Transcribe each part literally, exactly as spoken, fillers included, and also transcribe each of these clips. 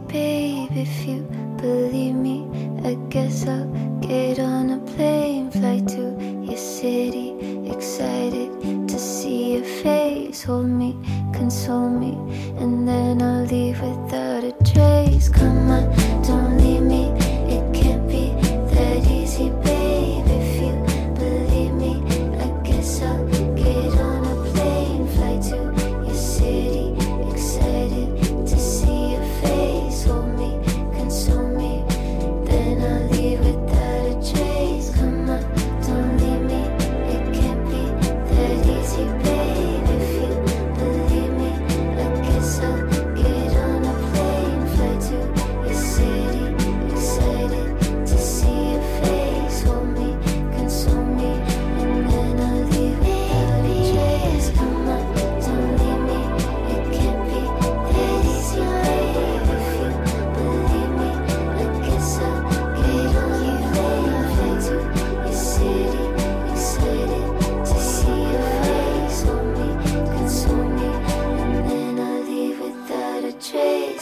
babe, if you believe me, I guess I'll get on a plane, fly to your city, excited to see your face. Hold me, console me, and then I'll leave without a trace. Come on, don't leave me, it can't be that easy, babe. If you believe me, I guess I'll get on a plane, fly to your city, excited to see your face. Hold me, console me, then I'll leave without a trace. Come on, don't leave me, it can't be that easy, babe. If you believe me, I guess I'll get on a plane, fly to your city, excited to see your face. Hold me, console me, and then I'll leave without a trace. Come on, don't leave me, it can't be that easy, babe. If you believe me, I guess I'll get on a plane, fly to your city, excited to see your face. Hold me, console me, and then I'll leave without a trace.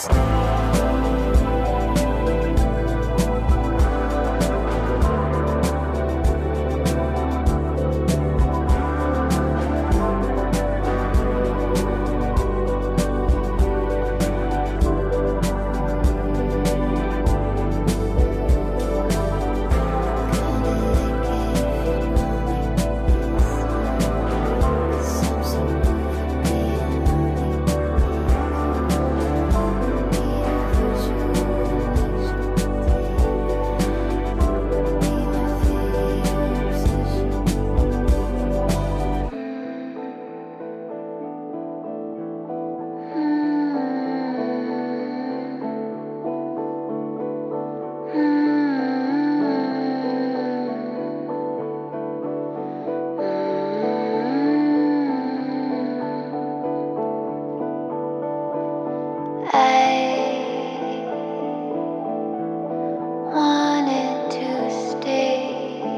Wanted to stay,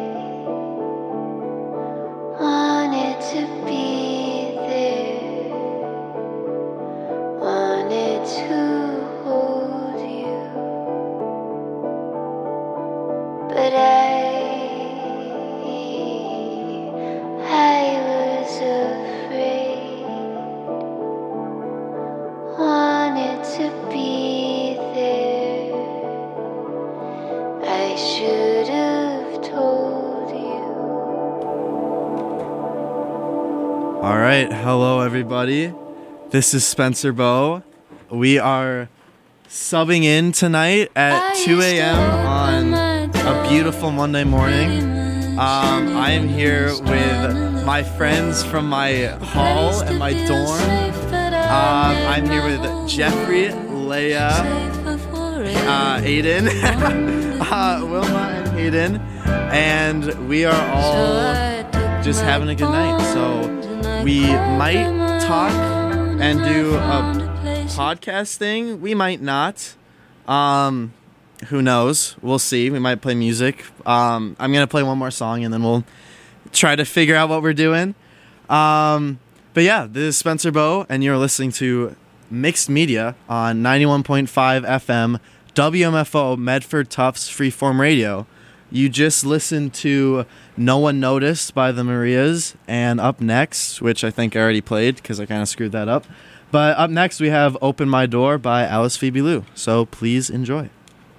wanted to be there, wanted to hold you, but I, I was afraid, wanted to be there. I should have told you. All right, hello everybody. This is Spencer Bow. We are subbing in tonight at two a.m. on a beautiful Monday morning. Um, I am here with my friends from my hall and my dorm. Um, I'm here with Jeffrey, Leia, uh, Aiden, uh, Wilma, and Hayden, and we are all just having a good night. So we might talk and do a podcast thing. We might not. Um, who knows? We'll see. We might play music. Um, I'm gonna play one more song and then we'll try to figure out what we're doing. Um, but yeah, this is Spencer Bow, and you're listening to Mixed Media on ninety-one point five F M W M F O Medford Tufts Freeform Radio. You just listened to No One Noticed by the Marias, and up next, which I think I already played because I kind of screwed that up, but up next we have Open My Door by Alice Phoebe Lou. So please enjoy.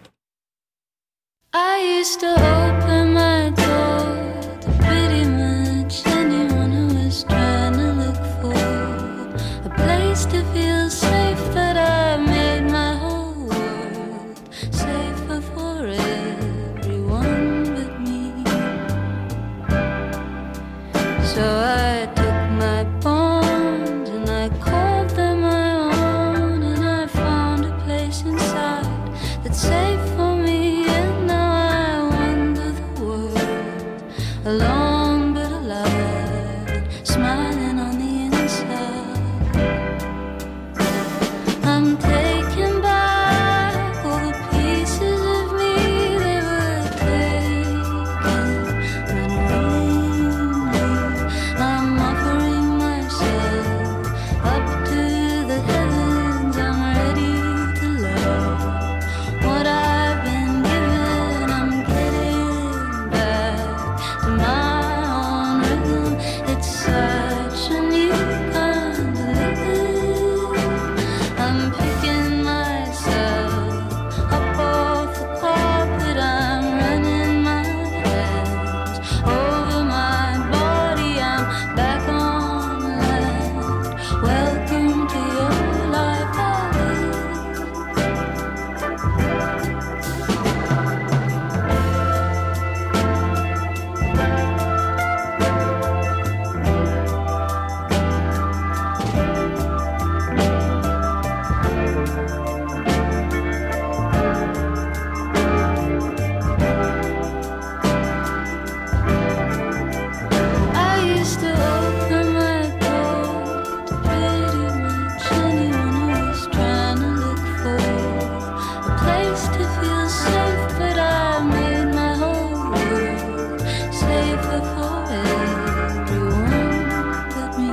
I used to open my door to pretty much anyone who was trying to look for a place to feel safe, but I made my whole world safer for everyone but me. So I took my bonds and I called them my own, and I found a place inside that's safe for me, and now I wander the world alone but alive, smiling on the inside. I'm taking back all the pieces of me they were taken unwillingly. I'm offering myself up to the heavens. I'm ready to love used to feel safe, but I made my whole world safer for everyone but me.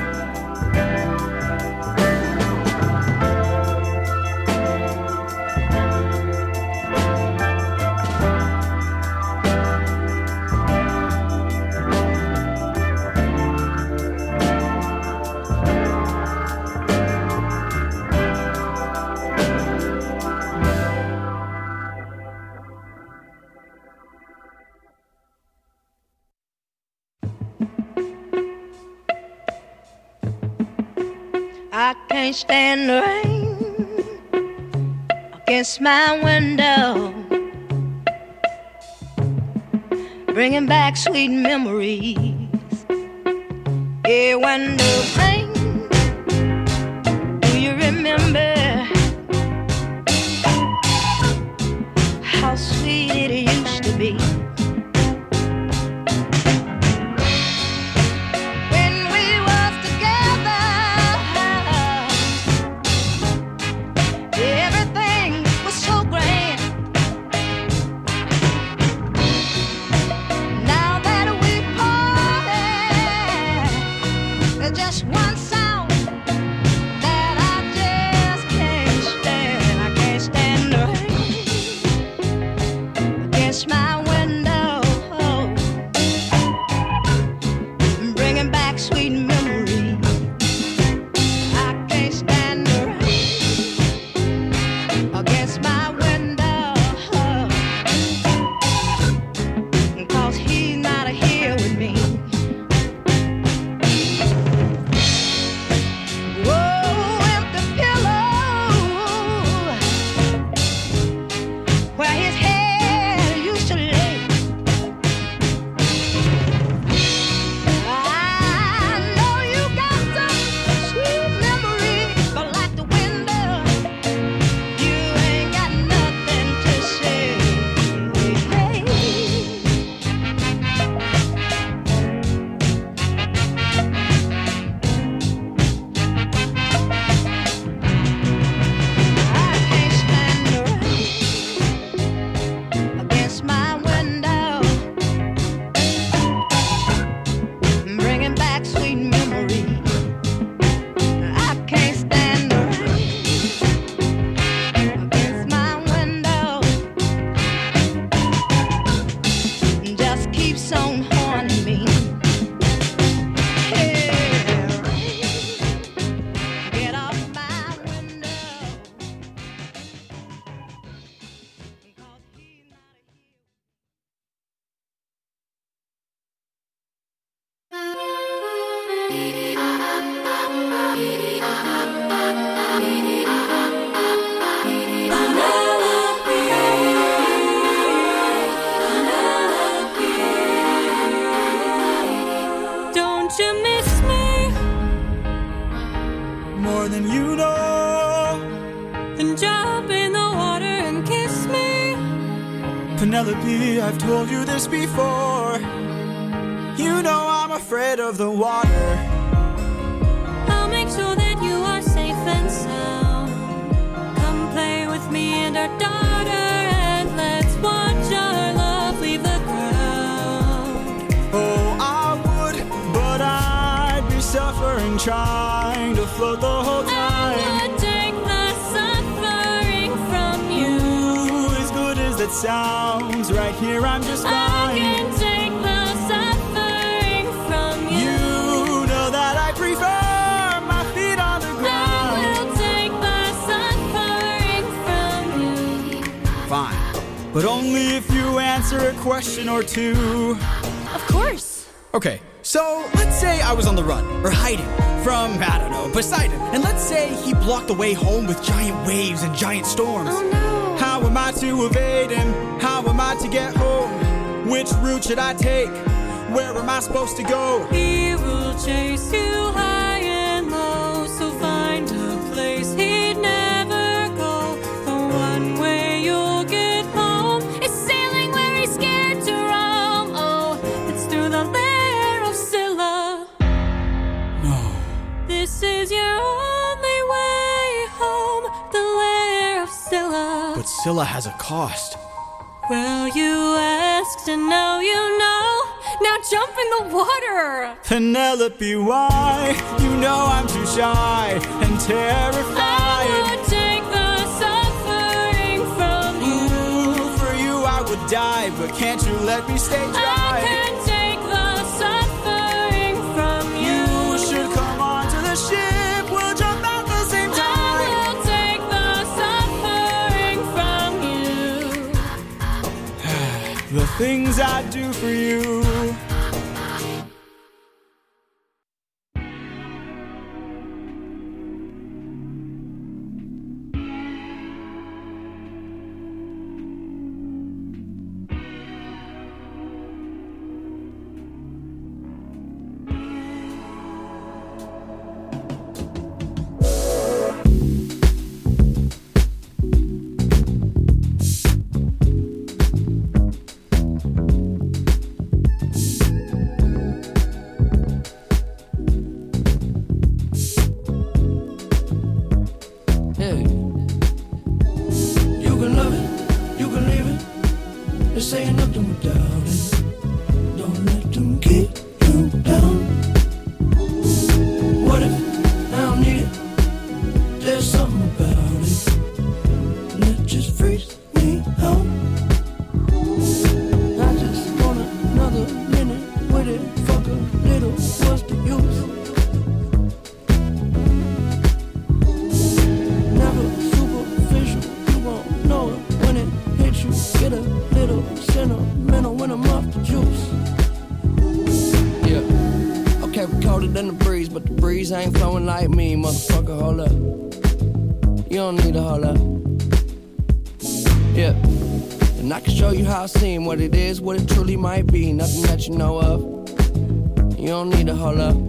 I can't stand the rain against my window, bringing back sweet memories. Yeah, when the rain, do you remember how sweet it used to be? Just one sound that I just can't stand. I can't stand the rain against my window, bringing back sweet memories. I can't stand the rain against my window, 'cause he's not here with me. Don't you miss me more than you know? Then jump in the water and kiss me. Penelope, I've told you this before. You know I'm afraid of the water. I'll make sure that you are safe and sound. Come play with me and our daughter, and let's watch our love leave the ground. Oh, I would, but I'd be suffering trying to float the whole time. I would take the suffering from you. As good as that sounds, right here I'm just fine. I can take the suffering from you. You know that I prefer my feet on the ground. I will take the suffering from you. Fine, but only if you answer a question or two. Of course. Okay, so let's say I was on the run, or hiding, from, I don't know, Poseidon. And let's say he blocked the way home with giant waves and giant storms. Oh no. How am I to evade him? How am I to get home? Which route should I take? Where am I supposed to go? He will chase you high and low, so find a place he'd never go. The one way you'll get home is sailing where he's scared to roam. Oh, it's through the lair of Scylla. No. This is your only way home, the lair of Scylla. But Scylla has a cost. Well, you asked and now you know. Now jump in the water. Penelope, why? You know I'm too shy and terrified. I would take the suffering from you. Ooh, for you I would die, but can't you let me stay dry? I can take the suffering from you. You should come on to the ship. We'll jump at the same time. I will take the suffering from you. The things I do for you. Ain't flowing like me, motherfucker, hold up. You don't need to hold up. Yeah. And I can show you how I seem, what it is, what it truly might be. Nothing that you know of. You don't need to hold up.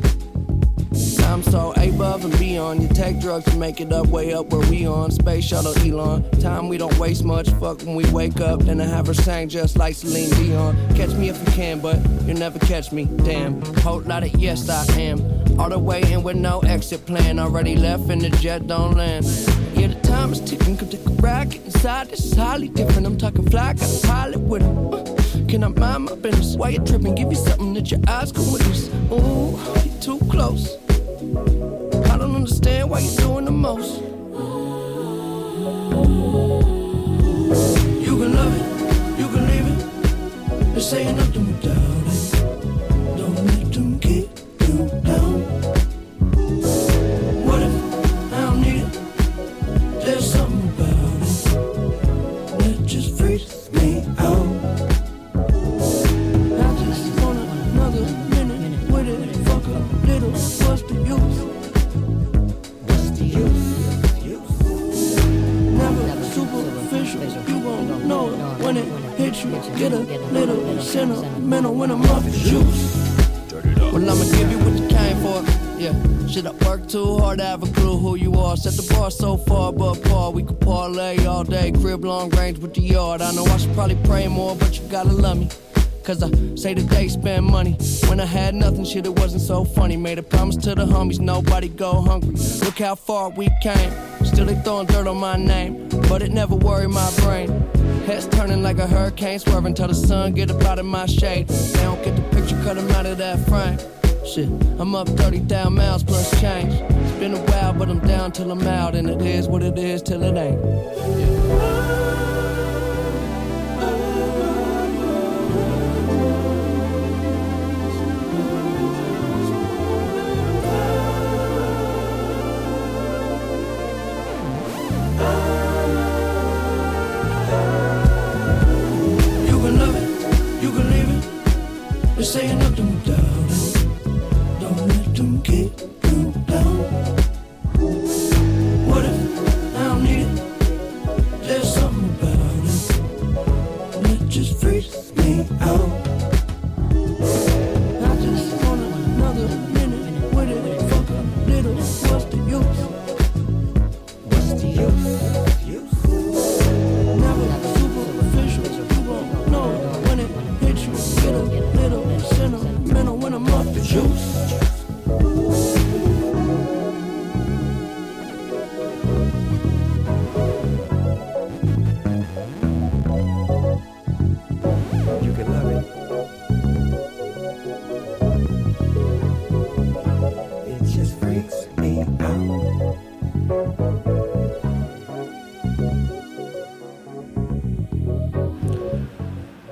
I'm so above and beyond. You take drugs to make it up, way up where we on. Space shuttle Elon. Time we don't waste much. Fuck when we wake up. Then I have her sang just like Celine Dion. Catch me if you can, but you'll never catch me. Damn. Whole lot of yes I am. All the way in with no exit plan. Already left and the jet don't land. Yeah, the time is ticking. Come take a ride. Get inside. This is highly different. I'm talking fly. Got a pilot with him. Uh, can I mind my business? Why you tripping? Give you something that your eyes can witness. Ooh, you too close. I don't understand why you're doing the most. You can love it, you can leave it. This ain't nothing without it. Don't let them keep you down. What if I don't need it? There's something about it that just freaks me out. I just want another minute with it. Fuck a little, what's the use? When it hits you, get a little sentimental when I'm off the juice. Well, I'ma give you what you came for. Yeah, shit, I work too hard to have a clue who you are. Set the bar so far above par. We could parlay all day, crib long range with the yard. I know I should probably pray more, but you gotta love me. Cause I say that they spend money. When I had nothing, shit, it wasn't so funny. Made a promise to the homies, nobody go hungry. Look how far we came. Still they throwing dirt on my name, but it never worried my brain. Heads turning like a hurricane, swerving till the sun get up out of my shade. They don't get the picture, cut them out of that frame. Shit, I'm up thirty thousand miles plus change. It's been a while, but I'm down till I'm out. And it is what it is till it ain't. Yeah. Saying nothing without it. Don't let them keep you down. What if I don't need it? There's something about it that just freaks me out. I just want another minute with it. Fuck a little, what's the use? What's the use? Never superficial, you won't know when it hits you. Get a little sentimental.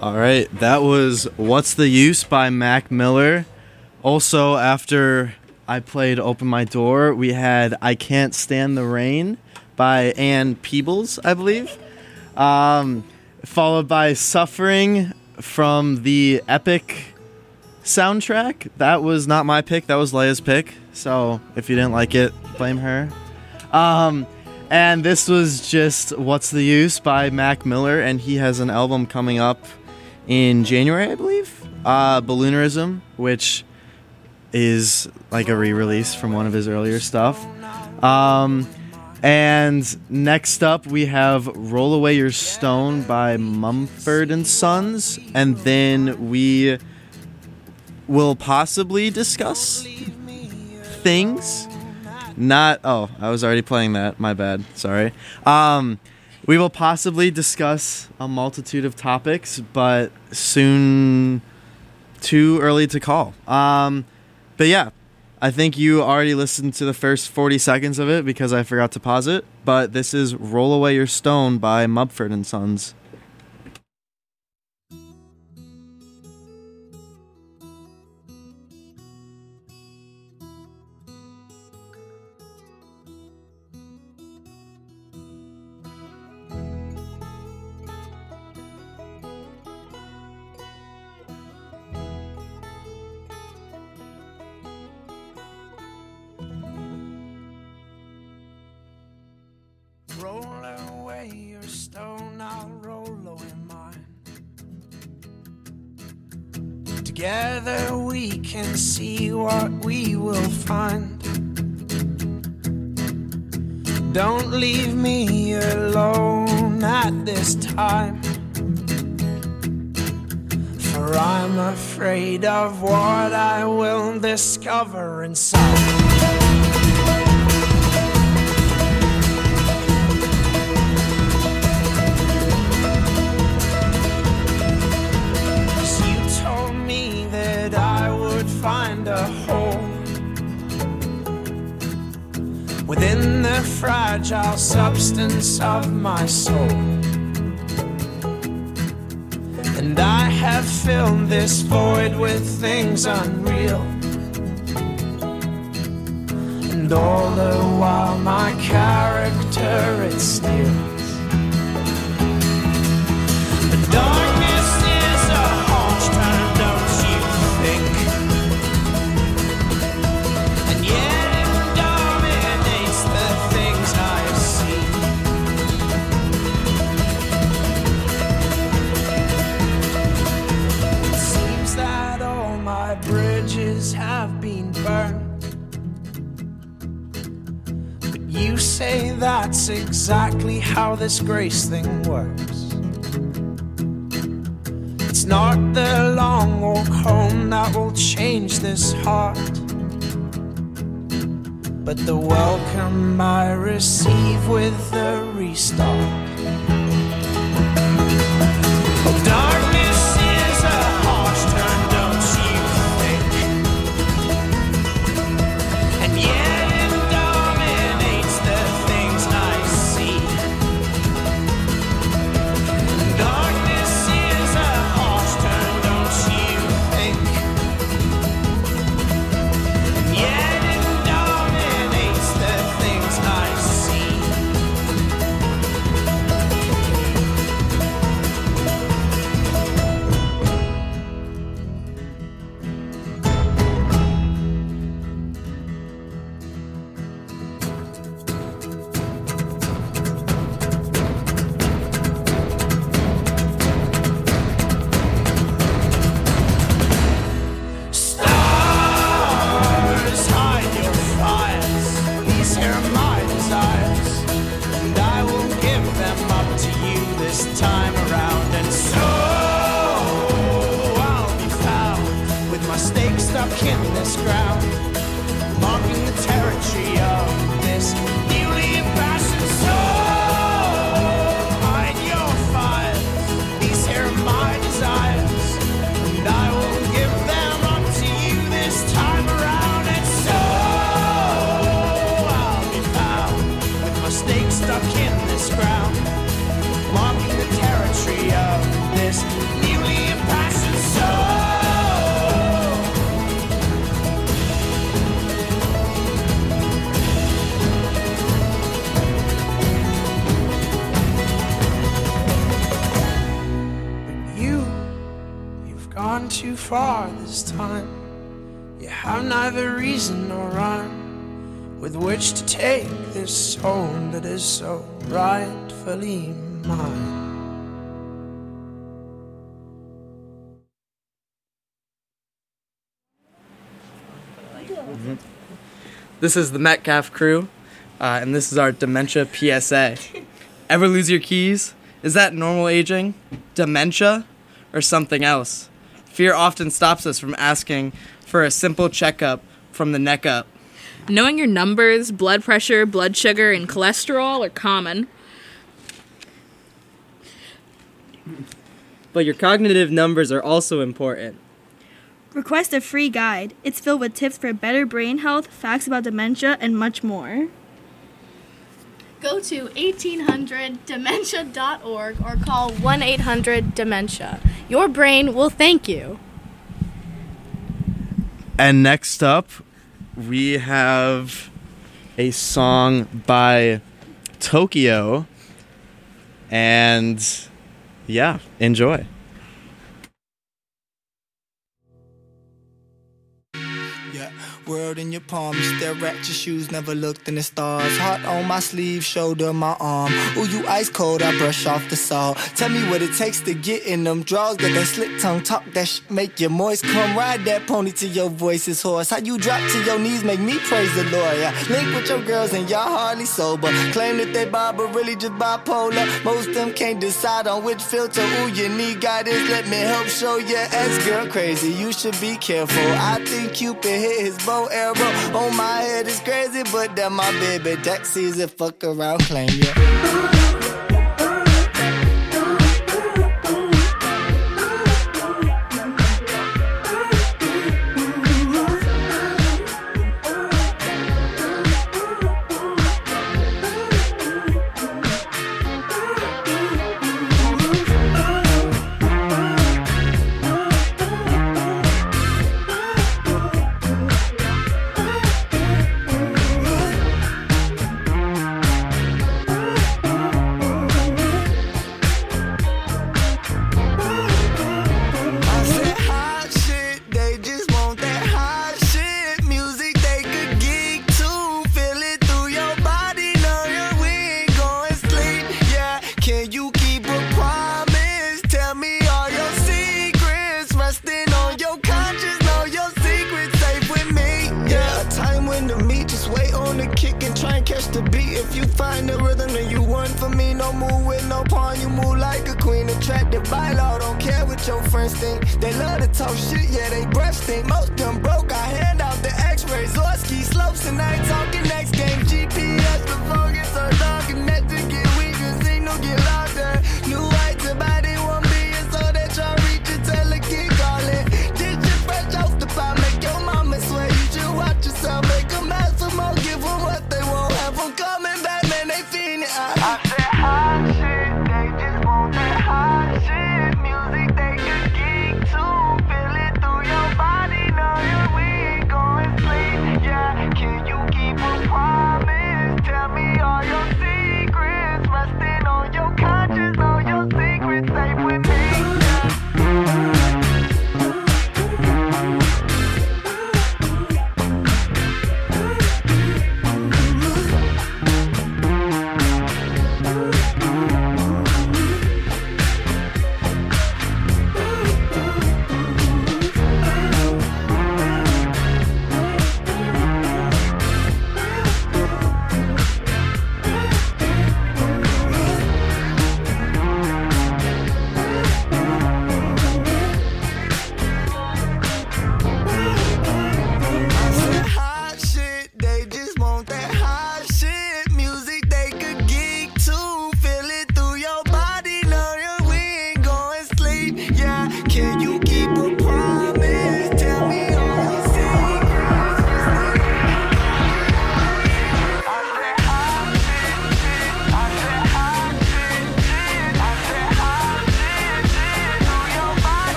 All right, that was What's the Use by Mac Miller. Also, after I played Open My Door, we had I Can't Stand the Rain by Ann Peebles, I believe. Um, followed by Suffering from the Epic soundtrack. That was not my pick, that was Leia's pick. So if you didn't like it, blame her. Um, and this was just What's the Use by Mac Miller, and he has an album coming up in January, I believe. Uh, Balloonerism, which is like a re-release from one of his earlier stuff. Um, and next up we have Roll Away Your Stone by Mumford and Sons, and then we will possibly discuss things. Not, oh, I was already playing that, my bad, sorry. Um, we will possibly discuss a multitude of topics, but soon too early to call. Um, but yeah, I think you already listened to the first forty seconds of it because I forgot to pause it, but this is Roll Away Your Stone by Mumford and Sons. Roll away your stone, I'll roll away mine. Together we can see what we will find. Don't leave me alone at this time, for I'm afraid of what I will discover inside. Find a hole within the fragile substance of my soul, and I have filled this void with things unreal, and all the while my character it steals. The darkness is a harsh turn, don't you think? Have been burned, but you say that's exactly how this grace thing works. It's not the long walk home that will change this heart, but the welcome I receive with the restart. Darkness is a harsh turn, don't you think? And yet it dominates the things I see. Darkness is a harsh turn, don't you think? And yet it dominates the things I see. Stars, hide your fires. These here are my desires, and I will give them up to you this time around. And so I'll be found with my stake stuck in this ground, marking the territory of this newly impassioned soul. Hide your fires. These here are my desires, and I will give them up to you this time around. And so I'll be found with my stake stuck in this ground, marking the territory too far this time. You have neither reason nor rhyme with which to take this soul that is so rightfully mine. This is the Metcalf crew, uh, and this is our dementia P S A. Ever lose your keys? Is that normal aging, dementia, or something else? Fear often stops us from asking for a simple checkup from the neck up. Knowing your numbers, blood pressure, blood sugar, and cholesterol are common. But your cognitive numbers are also important. Request a free guide. It's filled with tips for better brain health, facts about dementia, and much more. Go to eighteen hundred dementia dot org or call one eight hundred dementia. Your brain will thank you. And next up, we have a song by Tokyo. And yeah, enjoy. World in your palm, you stare at your shoes, never looked in the stars. Heart on my sleeve, shoulder my arm. Ooh, you ice cold, I brush off the salt. Tell me what it takes to get in them draws. Got that slick tongue talk, that sh- make you moist. Come ride that pony till your voice is hoarse. How you drop to your knees, make me praise the Lord. Yeah, link with your girls and y'all hardly sober. Claim that they bi, but really just bipolar. Most of them can't decide on which filter. Ooh, you need guidance, let me help show you. As girl crazy, you should be careful. I think Cupid hit his bow arrow on my head is crazy, but that my baby Dex sees it, fuck around, claim ya.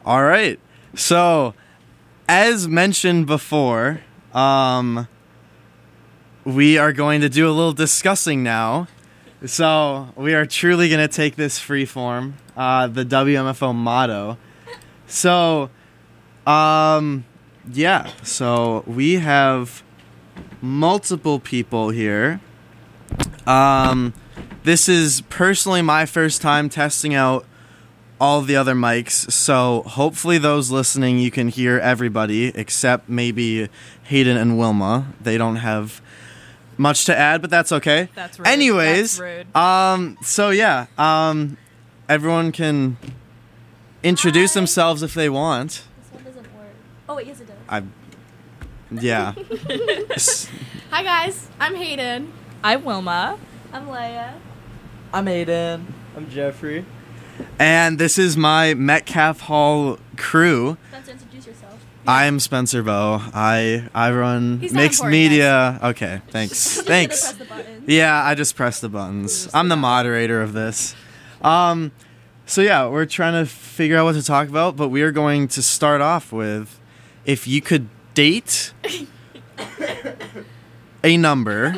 All right. So, as mentioned before, um, we are going to do a little discussing now. So, we are truly going to take this free form, uh, the W M F O motto. So, um, yeah. So, we have multiple people here. Um, this is personally my first time testing out all the other mics, so hopefully those listening, you can hear everybody except maybe Hayden and Wilma. They don't have much to add, but that's okay. That's rude. Anyways, That's rude. um, so yeah, um, everyone can introduce Hi. themselves if they want. This one doesn't work. Oh wait, yes it does. I, yeah. Hi guys, I'm Hayden. I'm Wilma. I'm Leia. I'm Aiden. I'm Jeffrey. And this is my Metcalf Hall crew. Spencer, introduce yourself. I'm Spencer Bow. I I run He's not mixed important, media. Okay, thanks. Thanks. Press the button. Yeah, I just pressed the buttons. I'm the moderator of this. Um, so yeah, we're trying to figure out what to talk about, but we are going to start off with if you could date a number,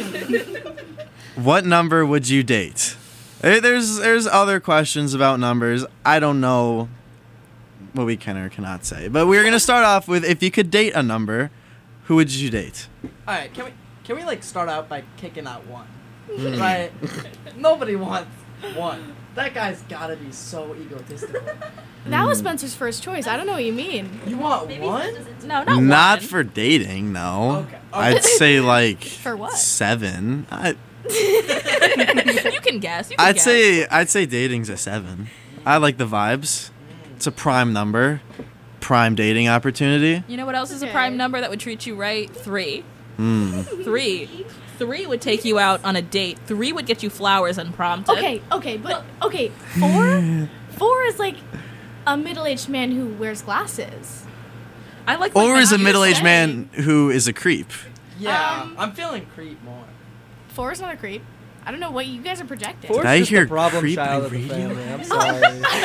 what number would you date? Eh, There's there's other questions about numbers. I don't know what we can or cannot say, but we're gonna start off with if you could date a number, who would you date? All right, can we can we like start out by kicking out one? Mm. Right? Nobody wants one. That guy's gotta be so egotistical. That was Spencer's first choice. I don't know what you mean. You want Maybe one? Spencer's into No, it. not Not one. for dating, no. Okay. I'd say like For what? seven. I, You can guess. You can I'd guess. say I'd say dating's a seven. I like the vibes. It's a prime number, prime dating opportunity. You know what else is a Okay. prime number that would treat you right? Three. Mm. Three. Three would take you out on a date. Three would get you flowers unprompted. Okay, okay, but okay, four? Four is like a middle-aged man who wears glasses. I like. Or like is a my- middle-aged say. man who is a creep. Yeah, Um, I'm feeling creep more. Four is not a creep. I don't know what you guys are projecting. Did I just hear the problem creep child on of the radio? family. I'm sorry.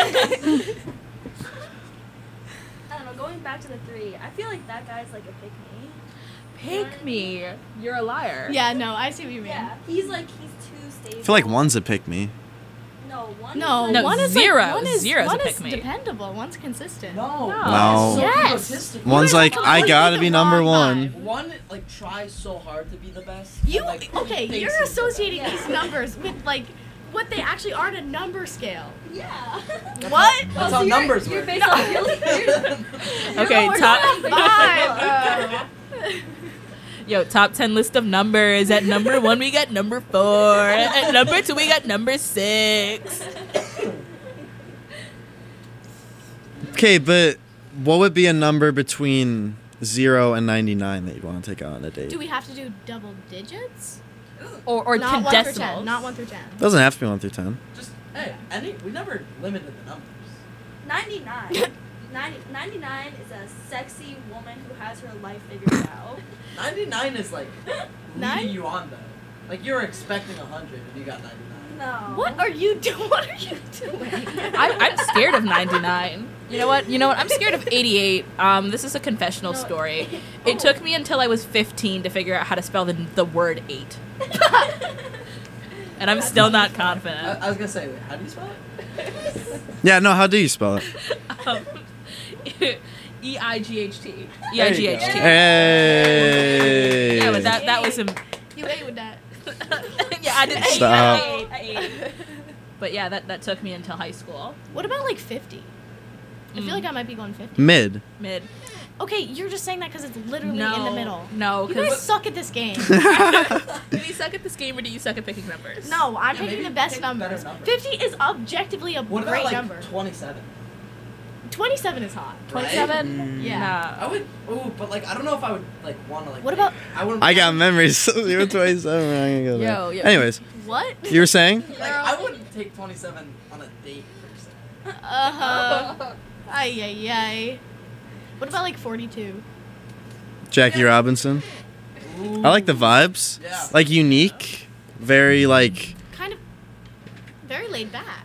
I don't know. Going back to the three, I feel like that guy's like a pick me. Pick me. You're a liar. Yeah, no, I see what you mean. Yeah, he's like he's too stable. I feel like one's a pick me. No, one. No, is No, like, one is zero. Like, one is, Zero's one a is pick me. dependable. One's consistent. No. No. So Yes. egotistical. One's guys like are I completely gotta be the number wrong one. vibe. One like tries so hard to be the best. You and, like, okay? thinks You're he's the associating Yeah. these numbers with like what they actually are on a number scale. Yeah. That's What? How, that's Oh, how so you're- numbers you're work. based on feelings. Okay, we're top. talking vibe, bro. Yo, top ten list of numbers. At number one, we got number four. At number two, we got number six. Okay, but what would be a number between zero and ninety-nine that you'd want to take out on a date? Do we have to do double digits? Or, or not ten one through decimals. ten. Not one through ten. Doesn't have to be one through ten. Just hey, any we never limited the numbers. ninety-nine. ninety, ninety-nine is a sexy woman who has her life figured out. ninety-nine is like Nine? leading you on though. Like you're expecting a hundred and you got ninety-nine. No. What are you doing? What are you doing? I, I'm scared of ninety-nine. You know what? You know what? I'm scared of eighty-eight. Um, this is a confessional No. story. It took me until I was fifteen to figure out how to spell the, the word eight. And I'm still not I, confident. I was gonna say, wait, how do you spell it? Yeah, no. How do you spell it? Um, E I G H T. E I G H T. Hey. Yeah, but that, that was some. You ate with that. Yeah, I did eight. Stop. I ate. I ate. But yeah, that, that took me until high school. What about like fifty? I feel Mm. like I might be going fifty. Mid. Mid. Okay, you're just saying that because it's literally No. in the middle. No, You guys because. suck at this game. Do you suck at this game or do you suck at picking numbers? No, I'm Yeah, picking maybe the best pick better numbers. numbers. fifty is objectively a What about great like number. twenty-seven? twenty-seven is hot. twenty-seven? Yeah. I would. Ooh, but like I don't know if I would like want to like. What about- I wouldn't. I got memories. You were twenty-seven. I'm gonna go there. Yo, yo. Anyways, What? you were saying? Like I wouldn't take twenty-seven on a date per se. Uh huh. Ay ay ay. What about like forty-two? Jackie Robinson. I like the vibes. Yeah. Like unique. Very like. Kind of very laid back.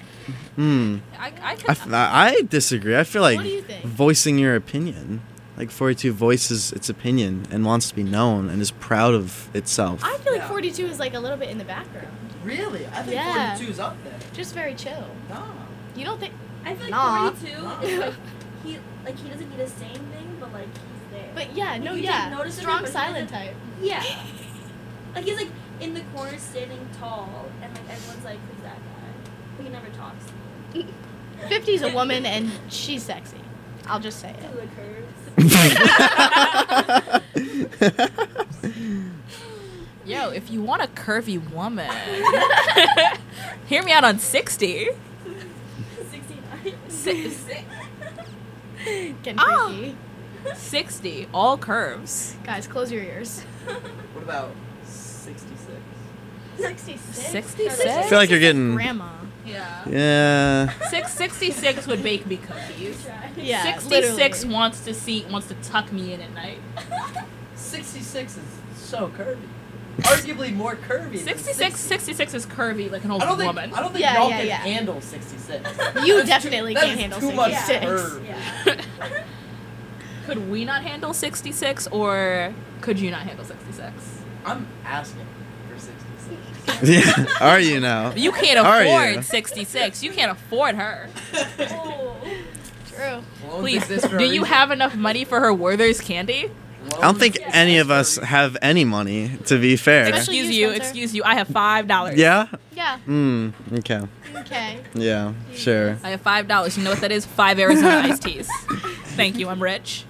Hmm. I, I, I, can, f- I disagree. I feel like What do you think? voicing your opinion. Like forty-two voices its opinion and wants to be known and is proud of itself. I feel like Yeah. forty-two is like a little bit in the background. Really? I think Yeah. forty-two is up there. Just very chill. No. You don't think? I feel like Nah. forty-two is like he like he doesn't need to say anything, but like he's there. But yeah, Like, no, you yeah. take notice of him, Strong but he silent doesn't- type. Yeah. Like he's like in the corner standing tall, and like everyone's like, "Who's that guy?" But he never talks. fifty's a woman and she's sexy. I'll just say it. Who occurs? Yo, if you want a curvy woman, hear me out on sixty. sixty-nine. Si- si- Getting Ah. freaky. sixty, all curves. Guys, close your ears. What about sixty-six? sixty-six? sixty-six? I feel like you're getting. Grandma. Yeah. Yeah. Six, sixty-six would bake me cookies. Yeah, sixty-six literally. wants to see, wants to tuck me in at night. sixty-six is so curvy. Arguably more curvy. than sixty-six, sixty. sixty-six is curvy like an old I don't think, woman. I don't think Yeah, y'all yeah, can yeah. handle sixty-six. You That's definitely too, that can't is handle too much sixty-six. curve. Yeah. Could we not handle sixty-six, or could you not handle sixty-six? I'm asking for sixty-six. Yeah. Are you now? You can't Are you? afford sixty-six. You can't afford her. Oh. True. Loans Please, exist for a do you reason. have enough money for her Werther's candy? I don't think any of us have any money, to be fair. Especially Excuse you, you, Spencer. excuse you. I have five dollars. Yeah? Yeah. Hmm. Okay. Okay. Yeah. Sure. I have five dollars. You know what that is? Five Arizona iced teas. Thank you. I'm rich.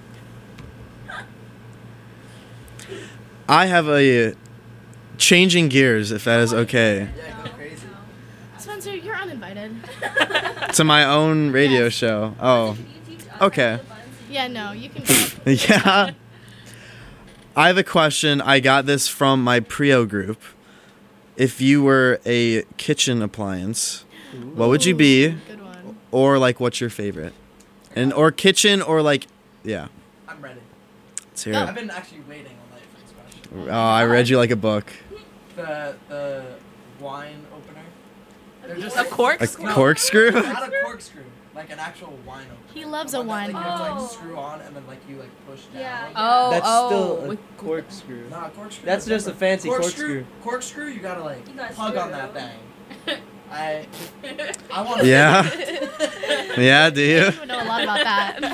I have a changing gears, if that is okay, Yeah, go crazy. Spencer, you're uninvited. to my own radio Yes. show. Oh. Okay. Yeah, no, you can. Yeah. I have a question. I got this from my Prio group. If you were a kitchen appliance, what would you be? Good one. Or like, what's your favorite? And or kitchen or like, yeah. I'm ready. Let's hear I've it. been actually waiting all night for this question. Oh, I read you like a book. The the wine opener. They're just A A corkscrew? corkscrew? Not a corkscrew, like an actual wine opener. He loves The a one wine. that, like, you have to, Oh. like screw on and then like you like push down. Yeah. Oh, That's oh. still a with- corkscrew. Nah, corkscrew. That's is just a different. fancy corkscrew. corkscrew. Corkscrew, you gotta like You gotta hug screw on it that up. thing. I I want to. Yeah. Yeah, do you? I don't know a lot about that.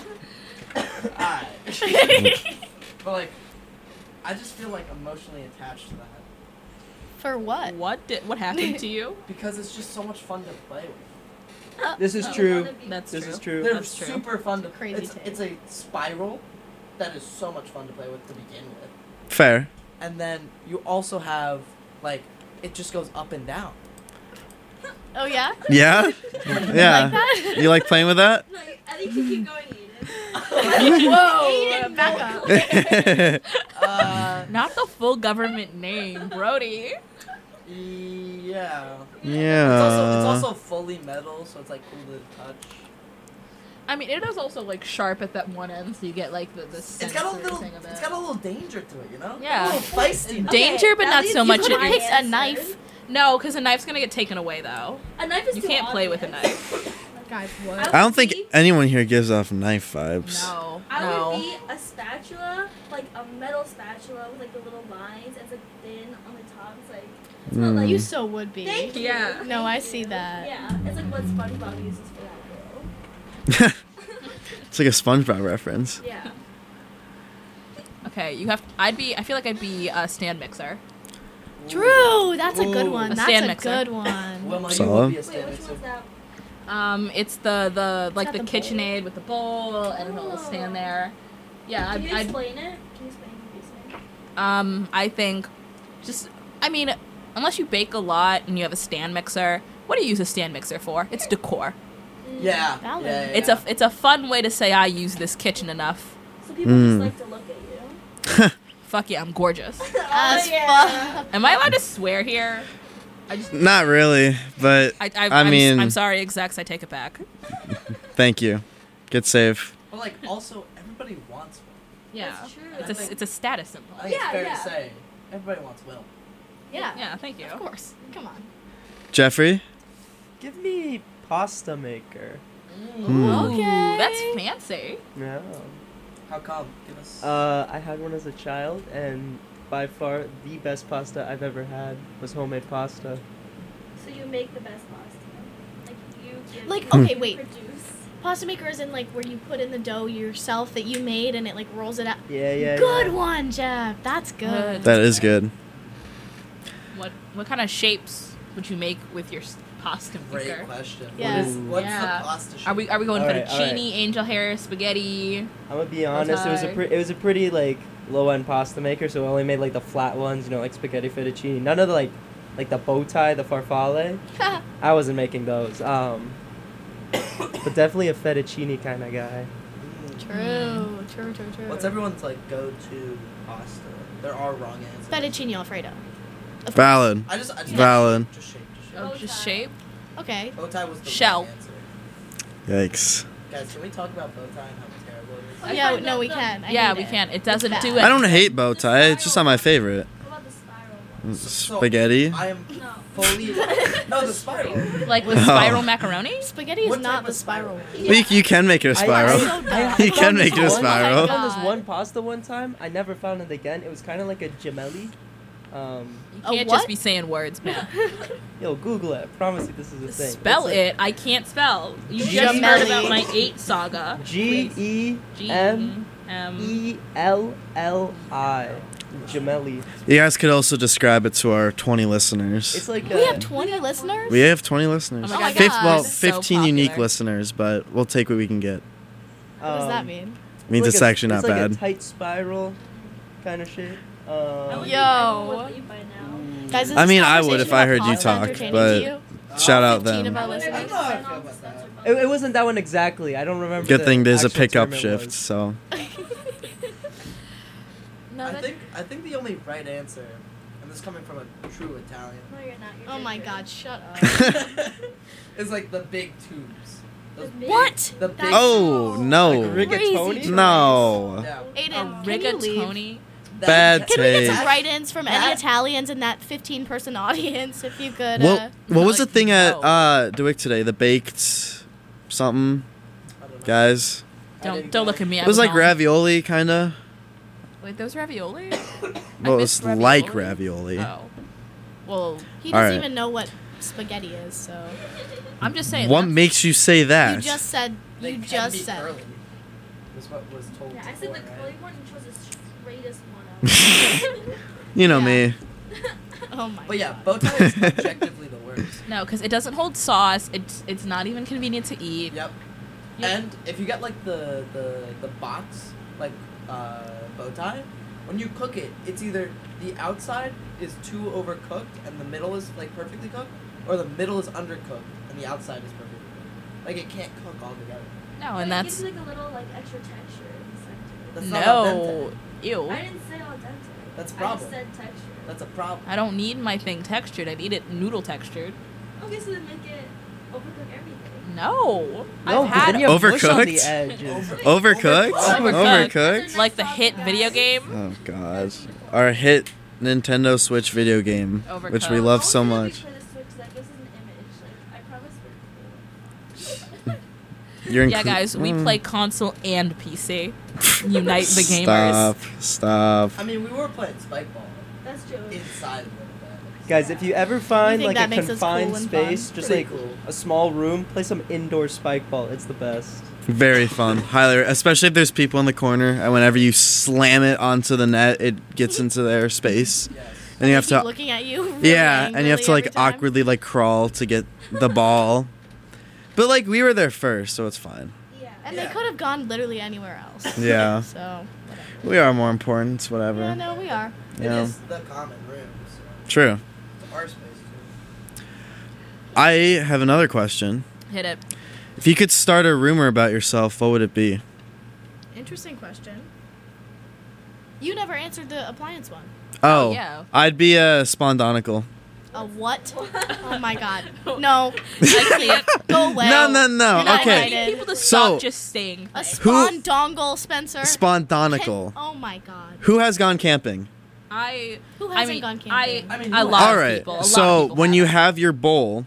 Alright. But like, I just feel like emotionally attached to that For what? What did, what happened to you? because it's just so much fun to play with. This is Oh. true. That's This true. is true. They're That's true. super fun to Crazy It's, tape. it's a spiral that is so much fun to play with to begin with, Fair. and then you also have like it just goes up and down. Oh yeah. Yeah? Yeah. Like that? You like playing with that? No, I think you keep going, Aiden. Whoa! Back up. Uh, Not the full government name, Brody. yeah. Yeah. It's also it's also fully metal, so it's like cool to touch. I mean, it is also like sharp at that one end, so you get like the the It's got a sensory little thing of it. it's got a little danger to it, you know? Yeah. A little feisty. Danger, but now not these- so you much. could've It- Picked a knife. No, because a knife's gonna get taken away though. A knife is You too can't play with a obvious. knife. Guys, what? I don't think anyone here gives off knife vibes. No, I no. would be a spatula, like a metal spatula with like the little lines. It's like thin on the top. It's like it's not Mm. like You so would be. Thank you. Yeah. No, I Thank see you. that. Yeah, it's like what SpongeBob uses for that girl. It's like a SpongeBob reference. Yeah. Okay, you have. I'd be. I feel like I'd be a stand mixer. Drew, that's a good Ooh. one. A That's stand a mixer. good one. Well, no, you Solid. would be a Wait, stand which mixer. one's that? Um, it's the the like got the, the bowl. KitchenAid with the bowl and a little stand there. Yeah, Can I'd, you I'd explain it? Can you explain what you're saying? Um, I think just, I mean, unless you bake a lot and you have a stand mixer, what do you use a stand mixer for? It's decor. Yeah. Valid. yeah, yeah, It's yeah. a it's a fun way to say I use this kitchen enough. So people Mm. just like to look at you. Fuck yeah, I'm gorgeous. As Oh, yeah. fuck. Am I allowed to swear here? I just Not really, but I I, I I'm, mean, I'm sorry, execs. I take it back. thank you. Good save. But like, also, everybody wants Will. Yeah, That's true. it's a it's a status symbol. I think Yeah, it's fair yeah. to say everybody wants Will. Yeah. Yeah, thank you. Of course. Come on. Jeffrey? give me pasta maker. Hmm. Okay. That's fancy. Yeah. How come? Give us. Uh, I had one as a child, and by far the best pasta I've ever had was homemade pasta. So you make the best pasta. Like you give Like, Hmm. okay, wait. produce. Pasta maker is in like where you put in the dough yourself that you made and it like rolls it out. Yeah, yeah. Good yeah. one, Jeff. That's good. That is good. What what kind of shapes would you make with your s- pasta Great maker? question. Yes. What is, what's Yeah. the pasta shape? Are we are we going All right, all right. fettuccine, angel hair, spaghetti? I'm gonna be honest. It was a Pie. pre- it was a pretty like low end pasta maker, so I only made like the flat ones, you know, like spaghetti fettuccine. None of the like like the bow tie, the farfalle. I wasn't making those. Um, but definitely a fettuccine kind of guy. True, true, true, true. What's everyone's like go-to pasta? There are wrong answers. Fettuccine Alfredo. Of Valid. I just, I just Valid. Just shape, just shape. Oh, just shape. course. Okay. Bow tie was the Shell. wrong answer. Yikes. Guys, can we talk about bow tie and how terrible it is? Oh, yeah, no, we can. I Yeah, hate we it. can. It doesn't It's do bad. it. I don't hate bow tie. It's just not my favorite. What about the spiral one? So, Spaghetti. I am No. fully. No, the spiral. Like with Oh. spiral macaroni? Spaghetti is What not type the of spiral. Well, you, you can make it a spiral. so dumb. You can make it a one- spiral. I found this God. one pasta one time. I never found it again. It was kind of like a gemelli. Um, You A can't what? just be saying words, man. yo, Google it. I promise you, this is a thing. Spell It's it. I can't spell. You just Gemelli. heard about my eight saga. G E G M M E L L I. Gemelli. You guys could also describe it to our twenty listeners. It's like We a, have twenty listeners? We have twenty listeners. Oh my God, Fif- God. well, So fifteen unique popular. listeners, but we'll take what we can get. What does that um, mean? Means like it's a- actually not it's like bad. a tight spiral kind of shape. I Um, would Yo. think everyone would leave by now. Guys, is I this mean, I would conversation if I about heard you pasta talk, entertaining but to you? shout out fifteen them. of our I listeners. don't know how I feel about that. it, it wasn't that one exactly. I don't remember. Good the thing there's a actual pickup term it shift, was. so. No, I that- think I think the only right answer, and this is coming from a true Italian, No, you're not. You're Oh my different. god, shut up. is like the big tubes. Those big- What? The big. Oh, no. Like rigatoni? Crazy. No. Yeah. Aiden, a can you leave? rigatoni. That- Bad Can we get some taste. write-ins from any That- Italians in that fifteen-person audience, if you could? Uh, What, what was like, the thing at no. uh, DeWitt today? The baked something, I don't know. guys? I Don't didn't don't go. look at me. I It was like home. ravioli, kind of. Wait, those ravioli? Well, it missed was like ravioli. ravioli. Oh. Well, he doesn't Alright. even know what spaghetti is, so. I'm just saying. What that's- makes you say that? You just said. They You can just be said. curly. Was what was told Yeah, I said before, the right? curly one and chose the straightest one out. You know Yeah. me. Oh my. But yeah, God. bow tie is objectively the worst. No, because it doesn't hold sauce. It's it's not even convenient to eat. Yep. Yep. And if you get like the the the box like uh, bow tie, when you cook it, it's either the outside is too overcooked and the middle is like perfectly cooked, or the middle is undercooked and the outside is perfectly cooked. Like it can't cook all together. No, But and it that's gives you, like a little like extra texture in the center. That's not al no. dente. Ew. I didn't say al dente. That's a I problem. just said texture. That's a problem. I don't need my thing textured. I need it noodle textured. Okay, so then make it overcook everything. No. No, I've but had then you have mush on the Overcooked? edges. Overcooked? Overcooked. Overcooked? like the hit video game. Oh gosh. Our hit Nintendo Switch video game, which we Overcooked. love so Only gonna be much. for the Switch that gives us an image. Like I promise we're You're Yeah, inclu- guys, we Mm. play console and P C. Unite the gamers. Stop. Stop. I mean, we were playing Spike Ball That's true. inside of it. Guys, if you ever find think like that a makes us confined cool and space, fun? just Pretty like cool. a small room, play some indoor spike ball. It's the best. Very fun. Highly, especially if there's people in the corner, and whenever you slam it onto the net, it gets into their space, and you have Keep to. looking at you. Really Yeah, and you have to angrily like every time. awkwardly like crawl to get the ball. But like we were there first, so it's fine. Yeah. And they could have gone literally anywhere else. Yeah. So. Whatever. We are more important. It's whatever. Yeah, no, we are. It Yeah. is the common room. So True. it's our space too. I have another question. Hit it. If you could start a rumor about yourself, what would it be? Interesting question. You never answered the appliance one. Oh, yeah. I'd be a Spondonical. A what? Oh my god. No. I can't. Go away. No, no, no. You're not Okay. I need invited. people to So- stop just saying. A things. Who- spawn dongle, Spencer. Spondonical. Can- oh my god. Who has gone camping? I. Who I hasn't mean, gone I. camping? I mean, a who lot All of right. people. A lot So of people when have. you have your bowl,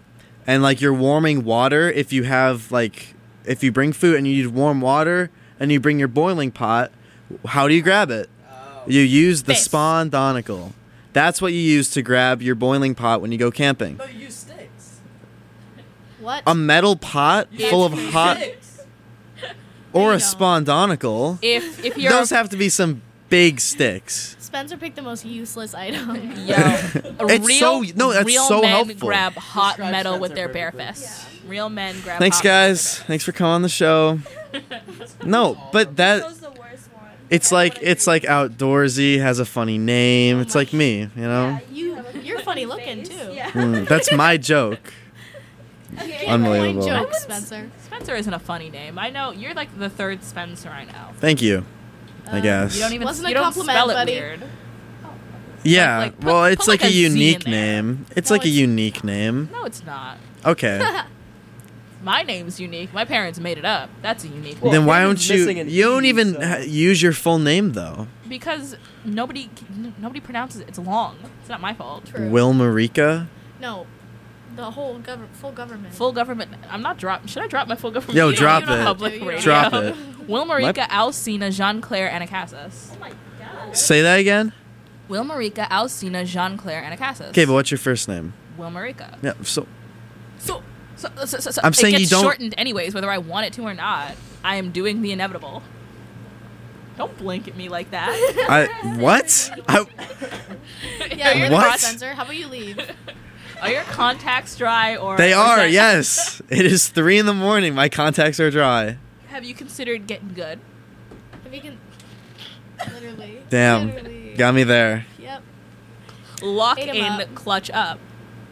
and like you're warming water. If you have like, if you bring food and you use warm water and you bring your boiling pot, how do you grab it? Oh. You use the Fish. spondonicle. That's what you use to grab your boiling pot when you go camping. No, you use sticks. What? A metal pot Yeah. full of hot, Sticks. or a You know. spondonicle. If if you're Those have to be some big sticks. Spencer picked the most useless item. yo, a It's real, so- no, that's real so men helpful. grab hot Describe metal with Spencer their bare perfectly. fists. Real men grab. Thanks, hot metal with guys. Thanks for coming on the show. No, but that Those the worst one. it's like it's like outdoorsy, has a funny name. It's like me, you know. You, you're funny looking too. Yeah. Mm, that's my joke. Okay. Unbelievable. Point joke, Spencer. Spencer isn't a funny name. I know you're like the third Spencer I know. Thank you. I Um, guess. You don't even Wasn't a you don't compliment, spell it buddy. weird. Yeah. like, put- well, it's put like, like a a Z in unique there. name. It's No, like a it's- unique name. No, it's not. Okay. My name's unique. My parents made it up. That's a unique Well, name. Then why maybe don't you? missing an You don't E, even so- ha- use your full name though. Because nobody n- nobody pronounces it. It's long. It's not my fault. True. Wilmarika. No, the whole gov- full government. Full government. I'm not drop. Should I drop my full government? Yo, name? drop You know it. Public Drop radio. Drop it. Wilmarika Alcina Jean Claire Anacassis. Oh my god. Say that again. Wilmarika Alcina Jean Claire Anacassis. Okay, but what's your first name? Wilmarika. Yeah. So So, so, so, so, so I'm it saying gets you don't- shortened anyways, whether I want it to or not. I am doing the inevitable. Don't blink at me like that. I what? I, Yeah, you're What? the Spencer. How about you leave? Are your contacts dry or? they or is are. that- Yes. It is three in the morning. My contacts are dry. Have you considered getting good? If you can. Literally. Damn. Literally. Got me there. Yep. Lock Ate 'em in, up. clutch up.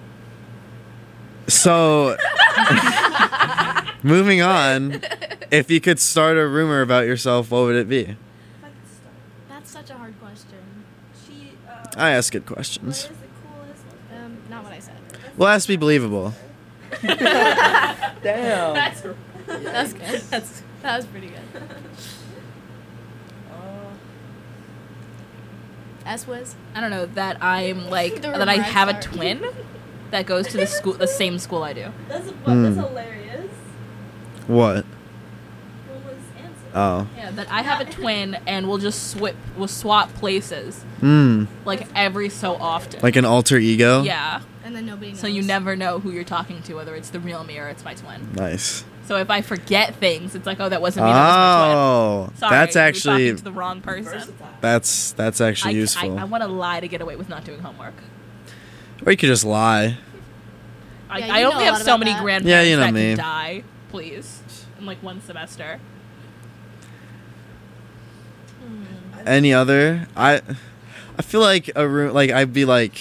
So, moving on. If you could start a rumor about yourself, what would it be? If I could start. That's such a hard question. She. Uh, I ask good what questions. is the coolest? Um, not what I said. Well, it has to be believable. Damn. That's That's good. That's that was pretty good. S was. I don't know that I'm like The that I rumor have a I'd start. twin that goes to the school, the same school I do. That's what? Hmm. That's hilarious. What? What was answer? Oh. Yeah, that I have a twin and we'll just swip, we'll swap places Hmm. like every so often. Like an alter ego? Yeah. And then nobody knows. So you never know who you're talking to, whether it's the real me or it's my twin. Nice. So if I forget things, it's like, oh, that wasn't me. That was my Oh, twin. Sorry, that's you're actually talking to the wrong person. that's that's actually I, useful. I, I want to lie to get away with not doing homework. Or you could just lie. I, Yeah, you I know only a have lot so about many that. grandparents Yeah, you know that me. can die, please, in like one semester. Any other? I I feel like a room like I'd be like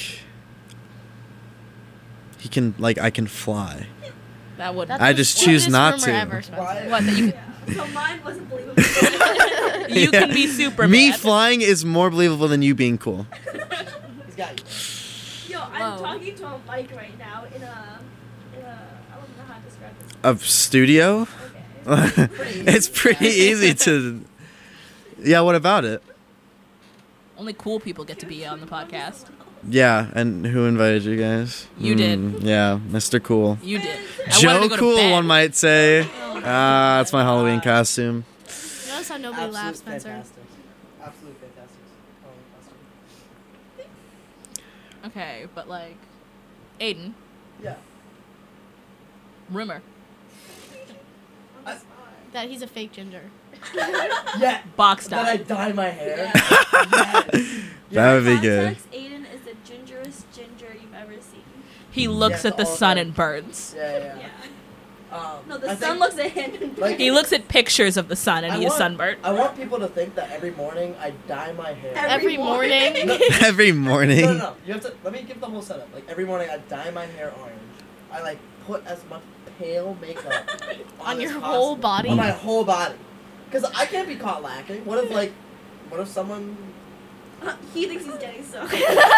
he can like I can fly. That would. That's I the just choose stupidest not rumor to. Ever, Spencer. What? That you, So mine wasn't believable. you Yeah. can be Superman. Me flying is more believable than you being cool. He's got you. Yo, I'm Whoa. talking to a mic right now in a, in a, I don't know how to describe this. A studio? Okay. It's pretty easy to. Yeah, what about it? Only cool people get to be on the podcast. Yeah, and who invited you guys? You did. Mm, Yeah, Mister Cool. You did. I wanted Joe to go to Cool, bed. one might say. Ah, that's my Halloween costume. Notice how nobody laughs, Spencer. Fantastic. Absolutely fantastic. Halloween costume. Okay, but like, Aiden, Yeah. rumor, That he's a fake ginger. Yeah. box That I dye. dye my hair. That would be good. Context, Aiden is the gingerest ginger you've ever seen. He looks Yes, at the all sun the- and burns. Yeah, yeah. Yeah. Um, No, the I sun think- looks at him and Like- He looks at pictures of the sun and I he is want- sunburnt. I want people to think that every morning I dye my hair. Every morning. No, Every no, morning. no, no. You have to. Let me give the whole setup. Like every morning I dye my hair orange. I like put as much pale makeup on, On as your possible. whole body? On my whole body. Because I can't be caught lacking. What if like, what if someone? he thinks he's getting so.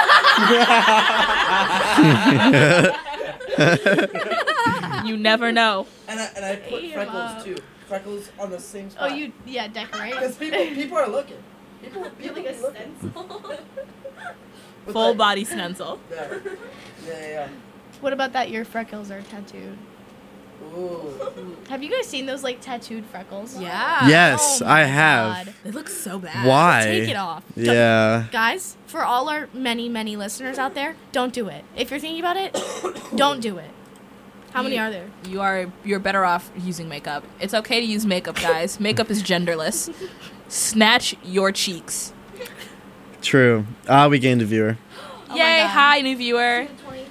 You never know. And I and I put Ate 'em freckles up. too. Freckles on the same Oh, spot. you yeah decorate. Because people people are looking. People You're people like a be looking. stencil. With, Full like- body stencil. Yeah. Yeah, yeah, yeah. What about that your freckles are tattooed? Have you guys seen those like tattooed freckles? Yeah. Yes, Oh I my have. God. They look so bad. Why? Take it off. Don't- Yeah. Guys, for all our many, many listeners out there, don't do it. If you're thinking about it, don't do it. How many You- are there? You are you're better off using makeup. It's okay to use makeup, guys. Makeup is genderless. Snatch your cheeks. True. Ah, we gained a viewer. Yay! Hi, new viewer.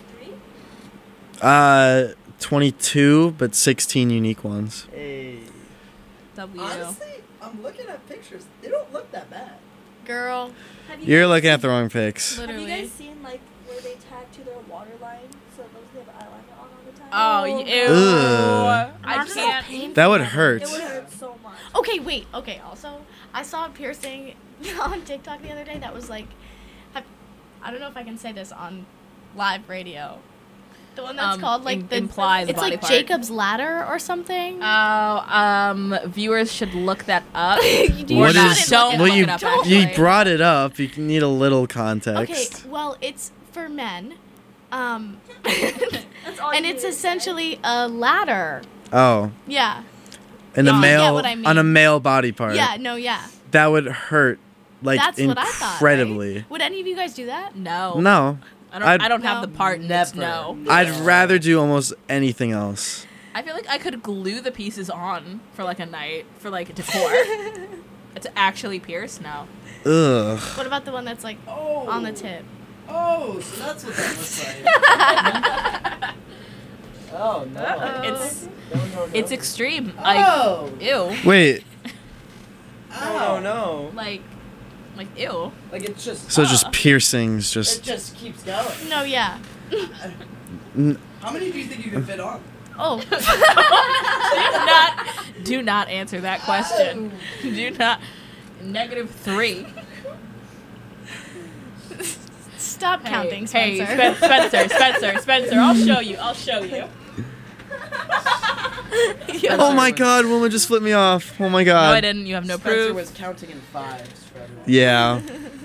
Uh, twenty-two, but sixteen unique ones. Hey. W. Honestly, I'm looking at pictures. They don't look that bad. Girl. You're looking at the wrong pics. Have you guys seen like where they tattoo their waterline so those they have eyeliner on all the time? Oh, ew. Ugh. I can't. That would hurt. It would hurt so much. Okay, wait. Okay, also, I saw a piercing on TikTok the other day that was like, have, I don't know if I can say this on live radio. The one that's Um, called like im- the implies it's body like part. Jacob's Ladder or something. Oh, um, viewers should look that up. You What shouldn't is? look it Well, up. you Don't you look it brought it up. You need a little Okay, context. well, it's for men. Um, all and you it's need to essentially a ladder. Oh, Yeah. and a You get male what I mean. on a male body part. Yeah, no, yeah. That would hurt like That's what I thought. incredibly. Would any of you guys do that? No. No. I don't. I'd- I don't have the part. Never. No. I'd rather do almost anything else. I feel like I could glue the pieces on for like a night for like decor. It's actually pierced. No. Ugh. What about the one that's like on the tip? Oh, so that's what that looks like. Oh no. Uh-oh. It's No, no, no. it's extreme. Like Oh. ew. Wait. Oh no. Like like ew. Like it's just. So just piercings, It just. just keeps going. No, yeah. N- How many do you think you can fit on? Oh. do not do not answer that question. Do not. Negative three. Stop Hey, counting, hey, Spencer. Spen- Spencer, Spencer, Spencer. I'll show you. I'll show you. Oh my God! Woman just flipped me off. Oh my No, I God. didn't. You have no Spencer proof. was counting in fives. For everyone. Yeah.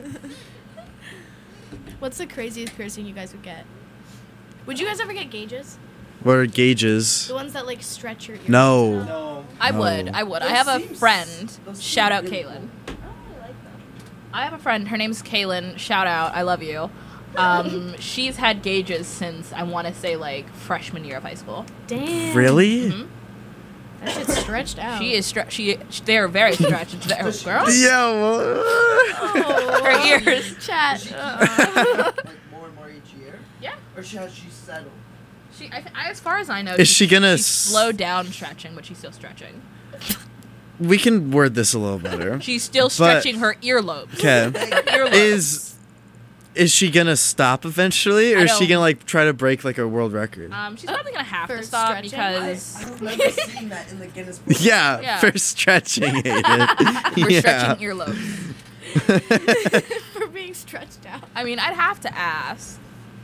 What's the craziest piercing you guys would get? Would you guys ever get gauges? What are gauges? The ones that like stretch your ears. No. No. I No. would. I would. I Those have a seems- friend. those seem Shout out really Caitlin. I like them. I have a friend. Her name's Kaylin. Shout out. I love you. Um, she's had gauges since I want to say like freshman year of high school. Damn. Really? Mhm. That shit's stretched out. She is stre- she. They are very stretched. It's very- girl. Yeah. Well, Oh. Her ears. Chat. Does she keep Uh-uh. like more and more each year? Yeah. Or she has she settled? She. I, th- as far as I know, Is she's- she gonna she's s- slow down stretching, but she's still stretching. we can word this a little better. She's still But- stretching her earlobes. Okay. Earlobes. Is is she gonna stop eventually, or I is she don't- gonna like try to break like a world record? Um, she's probably gonna have For to stop stretching? because I remember seeing that in the Guinness Book. Yeah, Yeah. for stretching, Aiden. we're yeah. stretching earlobes. For being stretched out. I mean, I'd have to ask.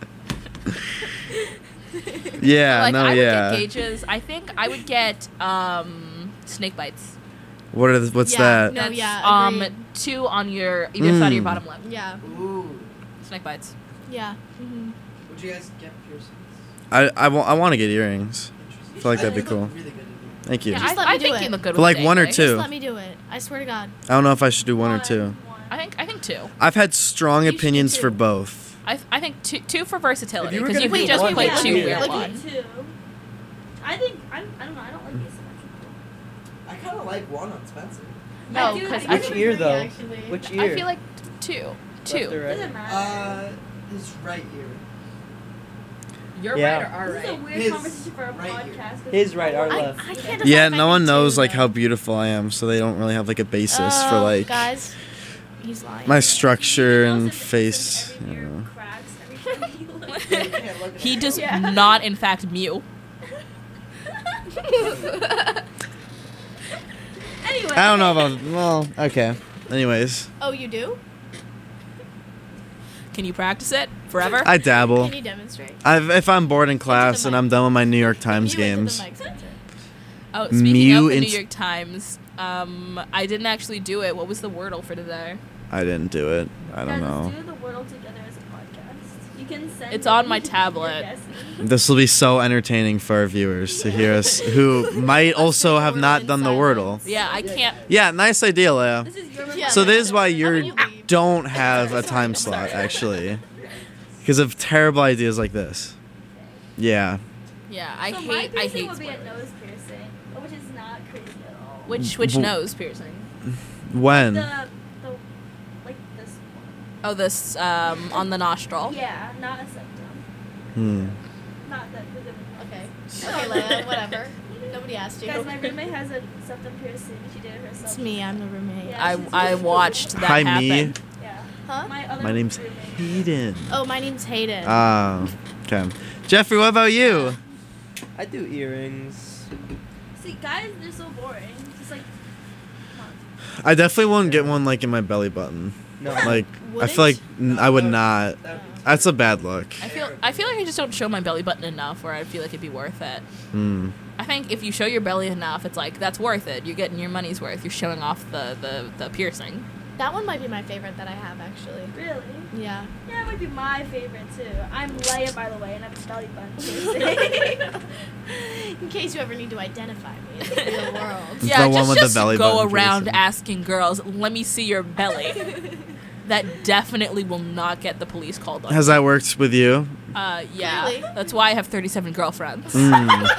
Yeah, like no, I would yeah. get gauges. I think I would get um snake bites. What are the, what's Yeah, that? no. That's, yeah, Um, agreed. two on your either side of your Mm. bottom lip. Yeah. Ooh. Snake bites. Yeah. hmm Would you guys get piercings? I I, wa- I want to get earrings. I feel like that'd be think they cool. look really good to me. Thank you. Yeah, Just I, let me I do think it. you look good For with like one or dangling. two. Just let me do it. I swear to God. I don't know if I should do one or two. I think I think two. I've had strong You should do opinions two. for both. I I think two two for versatility If you were because you gonna can do just one, play yeah, two yeah. weird Look one. at- Two. I think I'm, I don't know. I don't like asymmetrical. I kind of like one on Spencer. No, I do- because I I, do Which ear agree, though? actually. Which ear? I feel like two. Left or Two. right? Doesn't matter. Uh, his right ear. You're Yeah. right or our this is a right? weird His conversation for a right ear. podcast. 'cause His right, our I- left. I can't decide Yeah, if I no can one do knows like that. how beautiful I am, so they don't really have like a basis for Oh, like guys, he's lying. my structure He knows and if it's face. every You ear know. cracks every time he looks. Yeah, you can't look at He it. does Yeah. not, in fact, mew. Anyway. I don't know about. Well, okay. Anyways, Oh, you do? Can you practice it forever? I dabble. Can you demonstrate? I've, if I'm bored in class and mic. I'm done with my New York Times You into the games, mic, Spencer. Oh, speaking Mew of the New ins- York Times, um, I didn't actually do it. What was the wordle for today? I didn't do it. I don't Yeah, know. let's do the Wordle together as a podcast. You can send. It's it on my to tablet. Jesse. This will be so entertaining for our viewers to hear us, who might also have not done the Wordle. Yeah, I can't. Yeah, nice idea, Leia. This is your Yeah, So no, this is no, why no. you you leave? don't have a time slot, actually, because of terrible ideas like this. Yeah. Yeah, I so my hate. I piercing hate. would be a spoilers. nose piercing, which is not crazy at all. Which which W- nose piercing? When? The, the, like this Oh, this um on the nostril. one. Yeah, not a septum. Hmm. Not the, the, the Okay. Okay, Leia, whatever. Nobody asked you. Guys, my roommate has a septum piercing. She did it herself. It's me. I'm the roommate. Yeah, I she's I really watched cool. that Hi, happen. me. Yeah. Huh? My other My name's roommate. Hayden. Oh, my name's Hayden. Ah, okay. Jeffrey, what about you? I do earrings. See, guys, they're so boring. Just like, I definitely won't get one like in my belly button. No. Like, I feel like n- I would not. That's a bad look. I feel I feel like I just don't show my belly button enough where I feel like it'd be worth it. Hmm. I think if you show your belly enough, it's like that's worth it. You're getting your money's worth. You're showing off the the, the piercing. That one might be my favorite that I have, actually. really? Yeah. Yeah, it might be my favorite too. I'm Leia, by the way, and I have a belly button piercing. In case you ever need to identify me in the real world. Yeah, The one just, with the just belly go button around piercing. asking girls, "Let me see your belly." That definitely will not get the police called on. Has that worked with you? Uh, yeah. Clearly. That's why I have thirty-seven girlfriends. Mm.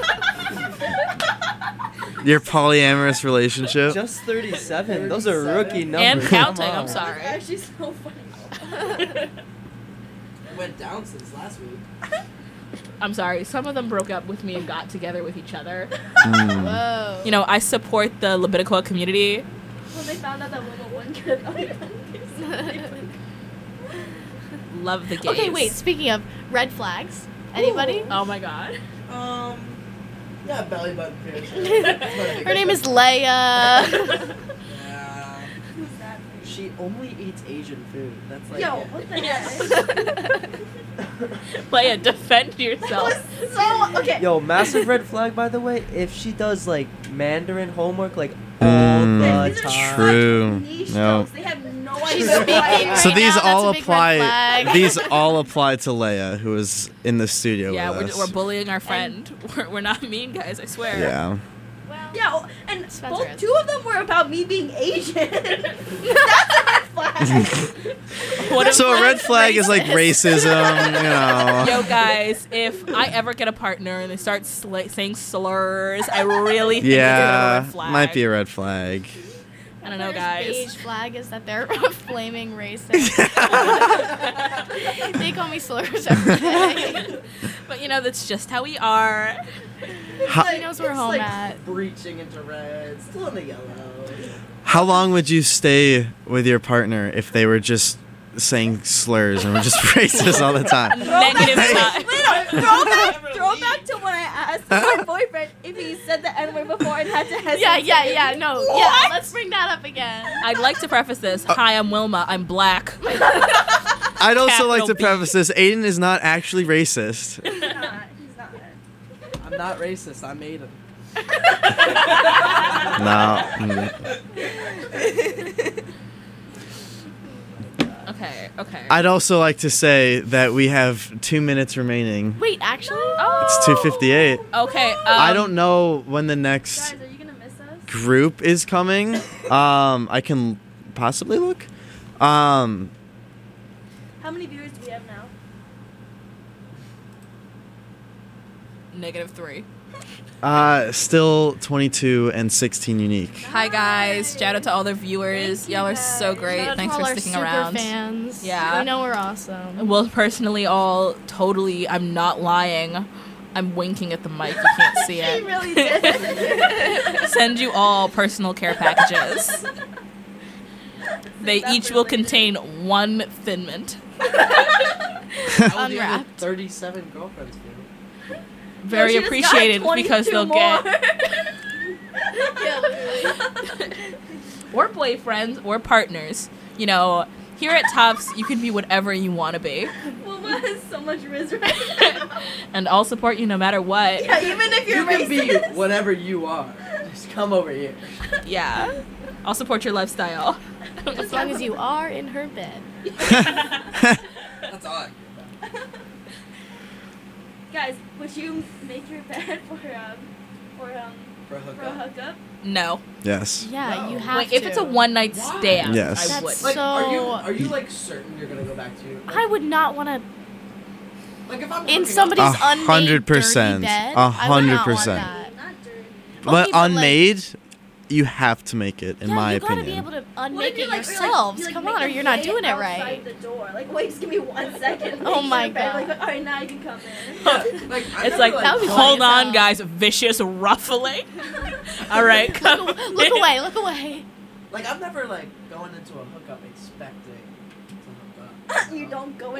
Your polyamorous relationship? Just thirty-seven. Those are rookie numbers. And counting. Come I'm on. sorry. It's actually so funny. It went down since last week. I'm sorry. Some of them broke up with me and got together with each other. Mm. Whoa. You know, I support the Levitical community. When they found out that women wouldn't get a belly button piercing. Love the gays. Okay, wait. Speaking of red flags, anybody? Oh my god. Um, yeah, belly button piercing. Her name is Leia. Yeah. Who's that? She only eats Asian food. That's like. Yo, it. what the heck? Leia, defend yourself. So, okay. Yo, massive red flag, by the way. If she does like Mandarin homework, like all Mm, the These are time. true. niche No. jokes. They have no She's idea. speaking why. So right these now, all that's a big red apply. flag. These all apply to Leia, who is in the studio Yeah, with we're, us. we're bullying our friend. We're, we're not mean, guys. I swear. yeah. Yeah, oh, and Spencer both is. two of them were about me being Asian. That's a red flag. What if So a red flag is like racism, you know. Yo, guys, if I ever get a partner and they start sla- saying slurs, I really think it's a Yeah, red flag. might be a red flag. I don't know, First guys. beige flag is that they're flaming racist. They call me slurs every day. But you know, that's just how we are. How, She knows we're It's home like at. breaching into red, still in the yellow. how long would you stay with your partner if they were just saying slurs and were just racist all the time? Negative time. Wait, no, throw back, throw back to when I asked my boyfriend if he said the N word before and had to hesitate. Yeah, yeah, yeah. No, yeah. What? Let's bring that up again. I'd like to preface this. Hi, I'm Wilma. I'm black. I'd also like to Capital B. preface this: Aiden is not actually racist. He's not. He's not. I'm not racist. I made him. No. mm. Okay, okay. I'd also like to say that we have two minutes remaining. Wait, actually? It's two fifty-eight. Okay. Um, I don't know when the next Guys, are you gonna miss us? group is coming. Um, I can possibly look. Um, How many viewers do we have now? Negative three. uh, still twenty-two and sixteen unique. Hi, guys. Shout out to all the viewers. Thank you, Y'all are so guys. great. Shout out to Thanks all for our sticking super around. fans. Yeah. We know we're awesome. Well, personally, all totally, I'm not lying. I'm winking at the mic. You can't see He it. really did. Send you all personal care packages. They each will contain one Thin Mint. Unwrapped. thirty-seven girlfriends, dude. Very No, she just got appreciated because twenty-two they'll more. get Yeah, literally. or boyfriends or partners. You know, here at Tufts, you can be whatever you want to be, Wilma has so much riz right now. and I'll support you no matter what. Yeah, even if you're You can be racist. whatever you are. Just come over here. Yeah, I'll support your lifestyle. As long as you are in her bed. That's all I care about. Guys, would you make your bed for um for um For a for a hookup? hookup? No. Yes. Yeah, you have Wait, to. if it's a one night Why? stand, Yes. I would. That's Like, are you So- are you like certain you're gonna go back to? Like, I would not want to like if I'm in hooking somebody's A unmade hundred dirty percent. bed. A I would hundred not want percent. that. Not dirty. But Okay, but, like- unmade, you have to make it, in Yeah, my you gotta opinion. be able to What unmake if you, it like, or, like, yourselves. you, like, Come make on, or them you're not wait doing it outside right. the door. Like, wait, just give me one second. Oh Make my your bed. God. Like, all right, now you can come in. like, I It's never, like, that would be hold funny as on, hell. guys. Vicious ruffling. All right, come. Look, look away, look away. like I'm never like going into a hookup expecting to hook up. You don't go